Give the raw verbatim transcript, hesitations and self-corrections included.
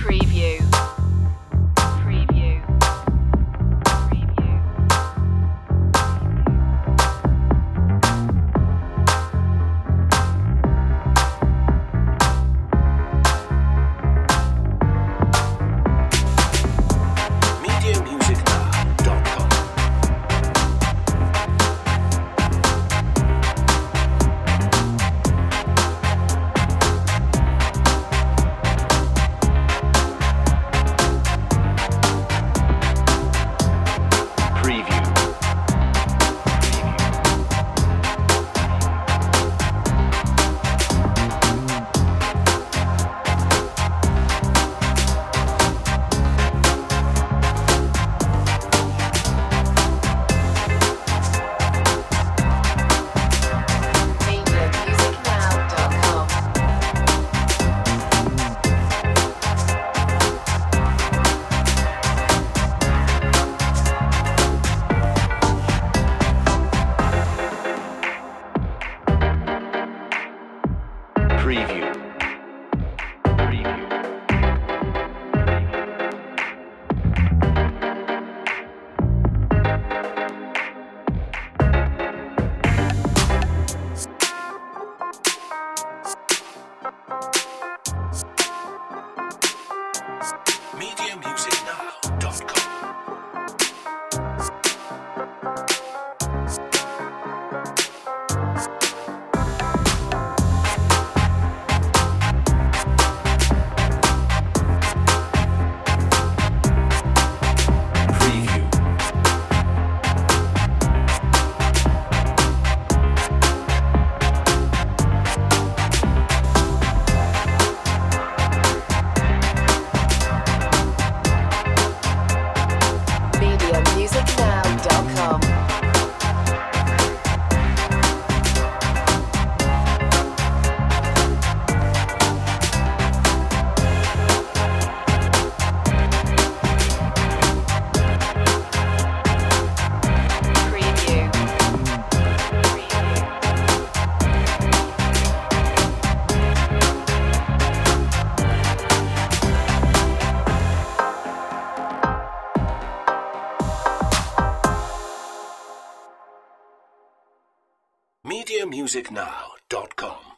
Preview. Preview. Preview. media music now dot com. media music now dot com. Preview. Preview. media music now dot com. Preview. media music now dot com. Preview. Preview. media music now dot com.